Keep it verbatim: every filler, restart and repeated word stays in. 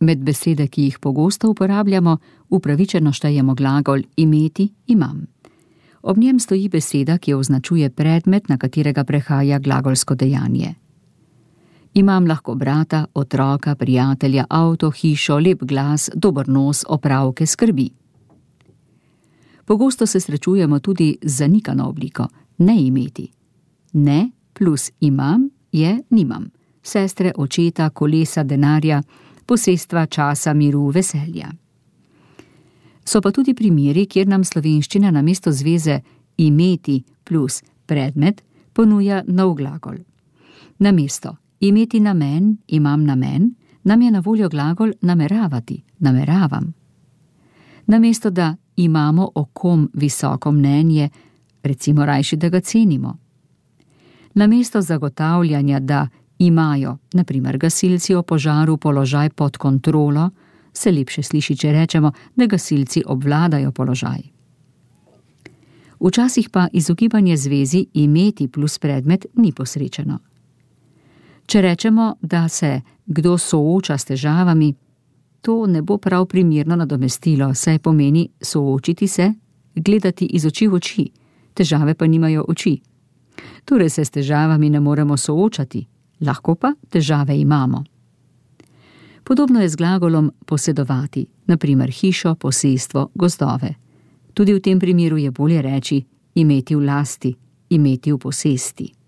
Med besede, ki jih pogosto uporabljamo, upravičeno štejemo glagol imeti, imam. Ob njem stoji beseda, ki označuje predmet, na katerega prehaja glagolsko dejanje. Imam lahko brata, otroka, prijatelja, avto, hišo, lep glas, dober nos, opravke, skrbi. Pogosto se srečujemo tudi z zanikano obliko, ne imeti. Ne plus imam je nimam. Sestre, očeta, kolesa, denarja, posestva, časa, miru, veselja. So pa tudi primeri, kjer nam slovenščina namesto zveze imeti plus predmet ponuja nov glagol. Namesto imeti namen, imam namen, nam je na voljo glagol nameravati, nameravam. Namesto da imamo o kom visoko mnenje, recimo rajši, da ga cenimo. Namesto zagotavljanja, da imajo, na primer gasilci o požaru, položaj pod kontrolo, se lepše sliši, če rečemo, da gasilci obvladajo položaj. Včasih pa izogibanje zvezi imeti plus predmet ni posrečeno. Če rečemo, da se kdo sooča s težavami, to ne bo prav primerno nadomestilo, saj pomeni soočiti se, gledati iz oči v oči, težave pa nimajo oči. Torej se s težavami ne moremo soočati, lahko pa težave imamo. Podobno je z glagolom posedovati, na primer hišo, posestvo, gozdove. Tudi v tem primeru je bolje reči imeti v lasti, imeti v posesti.